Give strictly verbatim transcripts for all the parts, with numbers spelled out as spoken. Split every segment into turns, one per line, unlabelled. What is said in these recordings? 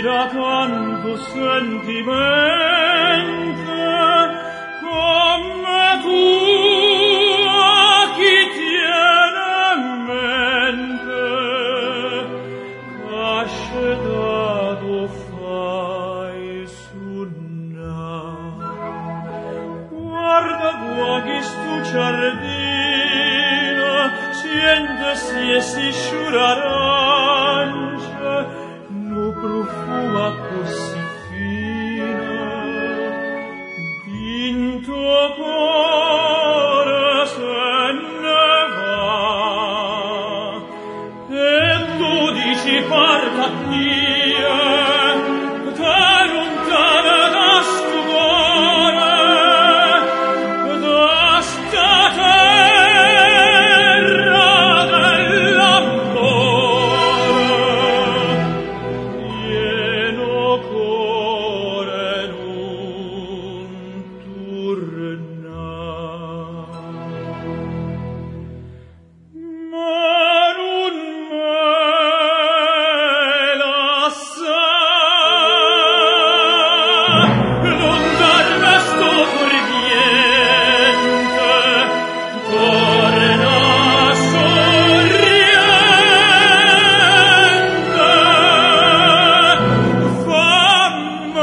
iracanto sentimento come tu a chi tiene a mente cascedato fai sunna guarda qua chi stu giardino siente si e si sciurarance no profuma così fino d'into cuore se ne va e tu dici parta mia te lontana da sto cuore da sta terra dell'amore pieno cuore non torna ma non me lascia non darmi sto sorriente torna sorriente fammi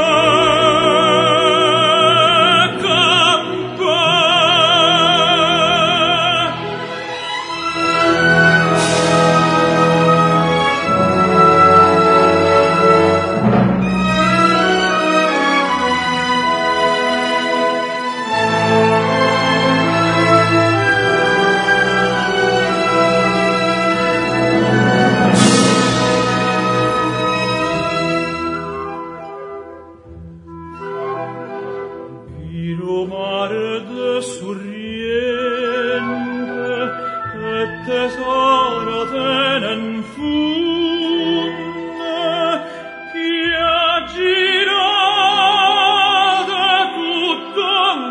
Vino mare de sorriente e tesoro tenen funde chi ha girato tutto il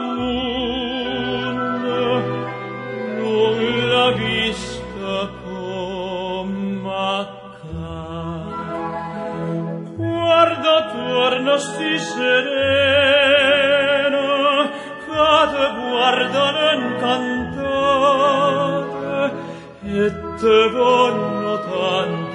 mondo non l'ha vista come guarda torna sti sereno cade guardano incantate e te vanno tanto